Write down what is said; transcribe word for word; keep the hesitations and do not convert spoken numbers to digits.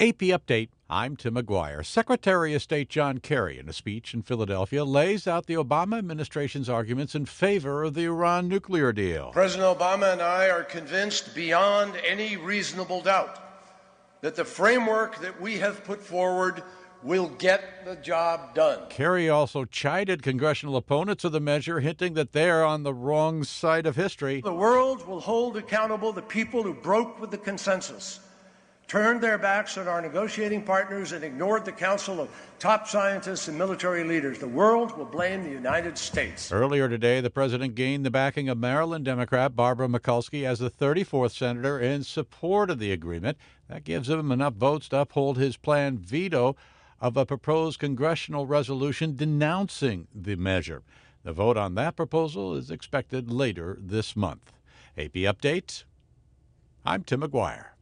A P Update, I'm Tim McGuire. Secretary of State John Kerry, in a speech in Philadelphia, lays out the Obama administration's arguments in favor of the Iran nuclear deal. President Obama and I are convinced beyond any reasonable doubt that the framework that we have put forward will get the job done. Kerry also chided congressional opponents of the measure, hinting that they're on the wrong side of history. The world will hold accountable the people who broke with the consensus, turned their backs on our negotiating partners, and ignored the counsel of top scientists and military leaders. The world will blame the United States. Earlier today, the president gained the backing of Maryland Democrat Barbara Mikulski as the thirty-fourth senator in support of the agreement. That gives him enough votes to uphold his planned veto of a proposed congressional resolution denouncing the measure. The vote on that proposal is expected later this month. A P Update, I'm Tim McGuire.